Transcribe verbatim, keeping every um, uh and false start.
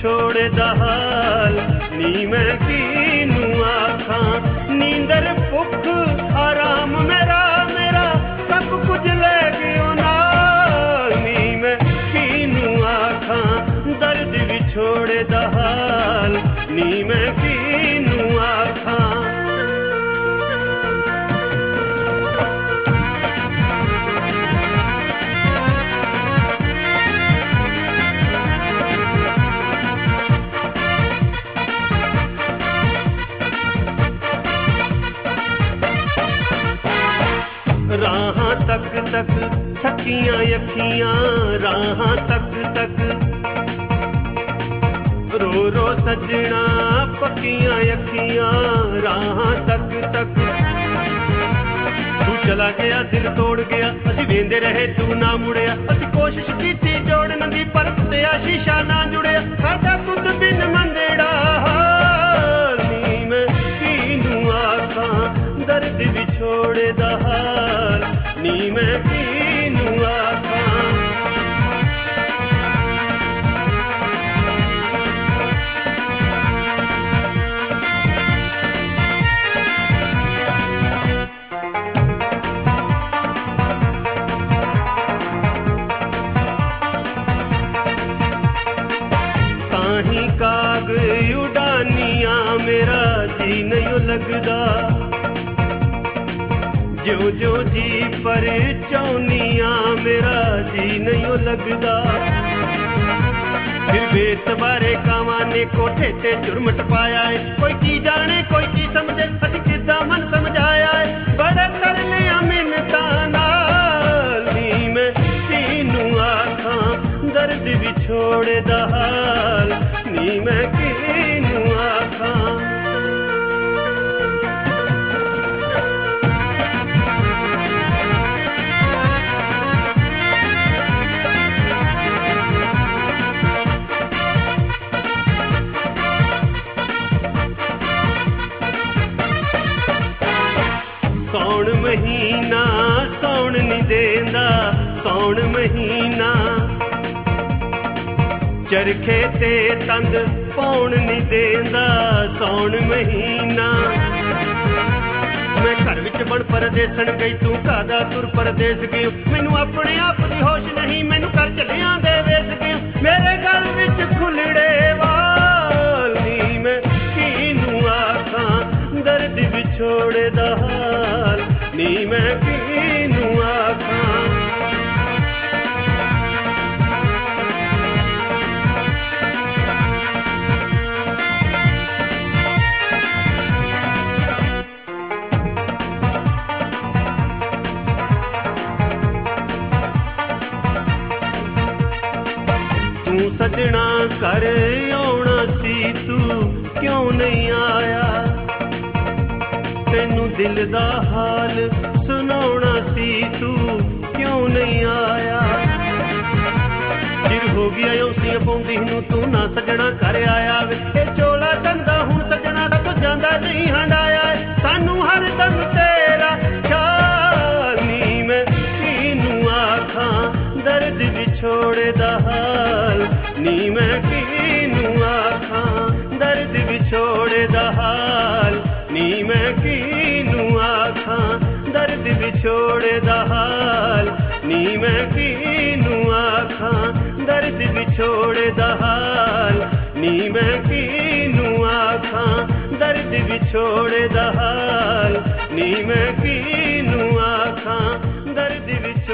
विछोड़े दा हाल नी मैं कीनू आखां नींदर भुख आराम मेरा मेरा सब कुछ ले गयो नाल नी मैं कीनू आखां दर्द विछोड़े दा हाल नी मैं कीनू आखां राहां तक तक थकियां अखियां राहां तक तक रो रो सजना पक्कियां अखियां राहां तक तक तू चला गया दिल तोड़ गया असी वेंदे रहे तू ना मुड़िया असी कोशिश कीती जोड़न दी पर ते शीशा ना जुड़िया साडा खुद बिन मंदेड़ा नी मैं कीनू आखां दर्द विछोड़े दा हाल नी मैं कीनू आखां काहीं काग उड़ानिया मेरा जी नहीं लगदा जो जो जी पर चौनिया मेरा जी नहीं लगदा फिर बेतबारे कावां ने कोठे ते चुरमट पाया है कोई की जाने कोई की समझे असी किदा मन समझाया है बड़े करने मिन्नतां नाल नी मैं कीनू आखां दर्द विछोड़े दा हाल नी मैं कीनू आखां सौण महीना सौण नी देंदा सौण महीना चरखे ते तंद पौण नी देंदा सौण महीना मैं घर विच बण परदेसन गई तू कादा तुर परदेस गई मैनू अपने आप दी होश नहीं मैनू कर चलियां दे वेस गई मेरे गल विच खुलड़े वाल नी मैं कीनू आखां दर्द विछोड़े दा हाल नी मैं कीनू आखां तू सजना कर आउणा सी तू क्यों नहीं आया तेनू दिल दा हाल सुनाउणा सी तू क्यों नहीं आया चिर हो गया औसियां पौंदी नू तू ना सजना कर आया वे चोला चंदा हुण सजना दा तू जांदा नहीं हंडाया सानू हर दम तेरा ख्याल नी मैं कीनू आखां दर्द विछोड़े दा हाल नी मैं कीनू आखां दर्द विछोड़े दा हाल नी मैं कीनू आखां दर्द विछोड़े दा हाल नी मैं कीनू आखां दर्द विछोड़े दा हाल नी मैं कीनू आखां दर्द विछोड़े दा हाल नी मैं कीनू आखां दर्द विछोड़े